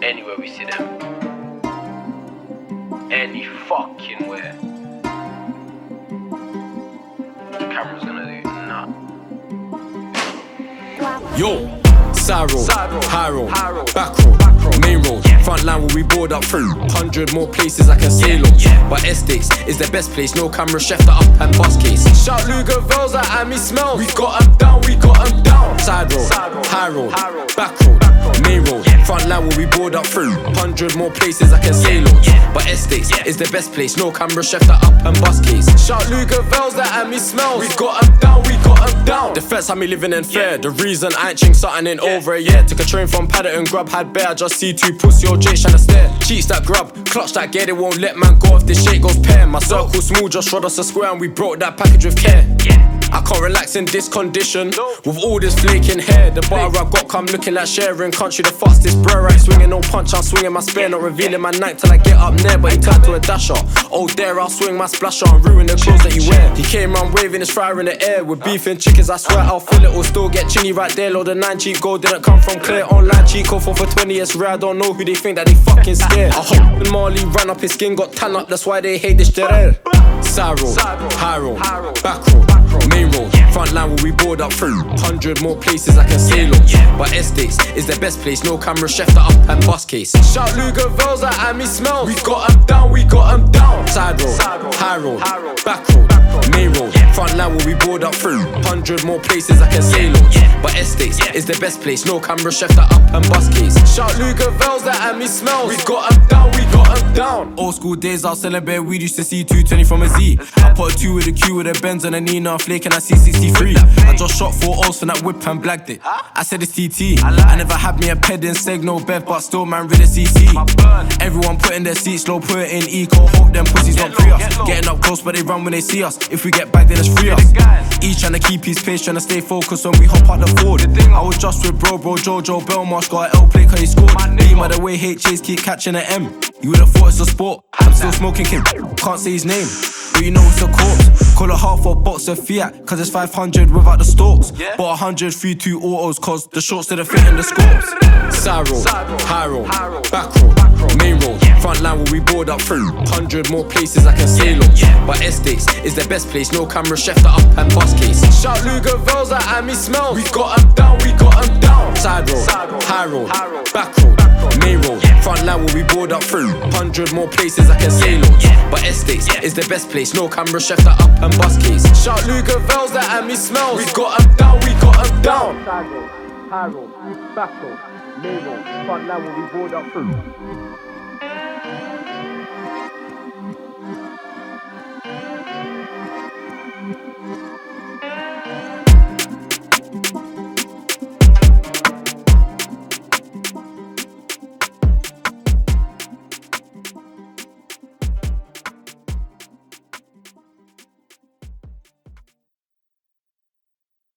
Anywhere we see them. Any fucking where. The camera's gonna do nah. Yo, side road, high road, back road, main road, front line where we board up through 100 more places I can sail on. But estates is the best place, no camera, chef the up and bus case. Shout Lugervel's like Amy smells. We got 'em down, we got 'em down. Side road, high road, back road, main road, front line where we board up through 100 more places I can sail on. But estates is the best place, no camera, chef the up and bus case. Shout Lugervel's like Amy smells. We got 'em down, we got 'em down. The feds had me living in fear. The reason I ain't changed something in over a year. Took a train from Paddington, grub had bear. I just see two pussy old Jake tryna stare. Cheats that grub, clutch that gear, they won't let man go if this shit goes pair. My circle small, just showed us a square and we broke that package with care. I can't relax in this condition with all this flaking hair. The bar I got come looking like sharing country. The fastest bro, right? Swinging no punch, I'm swinging my spear. Not revealing my night till I get up there. But he turned to a dasher. Oh there, I'll swing my splasher and ruin the clothes that you wear. He came round waving his fire in the air. With beef and chickens, I swear I'll fill it or still get chinny right there. Load of 9 cheap gold didn't come from clear. Online cheat code for 20, it's rare. I don't know who they think that they fucking scared. I hope the Marley ran up his skin, got tan up, that's why they hate this derer. Side road, high road, back road, main road, front line where we board up through 100 more places I can sail on. But estates is the best place, no camera, chef the up and bus case. Shout Lugervel's like Amy smells. We got 'em down, we got 'em down. Side road, high road, back road, main road, front line where we board up through 100 more places I can sail on. But estates is the best place, no camera, chef the up and bus case. Shout Lugervel's like Amy smells. We got 'em down, we got 'em down. Old school days, I was selling bare weed, used to see 220 from a Z. I put a 2 with a Q with a Benz and a Nina, flake and I see 63. I just shot 4 O's for that whip and blagged it. I said it's TT. I never had me a ped in seg, no bed, but still man rid of CC. Everyone put in their seats, slow, put it in eco. Hope them pussies don't free us. Getting up close, but they run when they see us. If we get back, then it's free us. Each trying to keep his pace, trying to stay focused when we hop out the Ford. I was just with bro, Jojo Belmarsh, got an L play cause he scored. Beam by the way HJs keep catching an M. You would've thought it's a sport. I'm still smoking Kim, can't say his name, but you know it's a corpse. Call it half a box of Fiat, cause it's 500 without the stalks. Bought 100 through 2 autos, cause the shorts didn't fit in the scopes. Side road, high road, back road, main road, front line where we board up through 100 more places I can sail on. But estates is the best place, no camera, chef the up and bus case. Shout Lugervel's like Amy smells. We got 'em down, we got 'em down. Side road, high road, back road, main road, front line where we board up through 100 more places I can sail on. But estates is the best place, no camera, chef the up and bus case. Shout Lugervel's like Amy smells. We got 'em down, we got 'em down. Side road, high road, back road, main road, front line where we board up through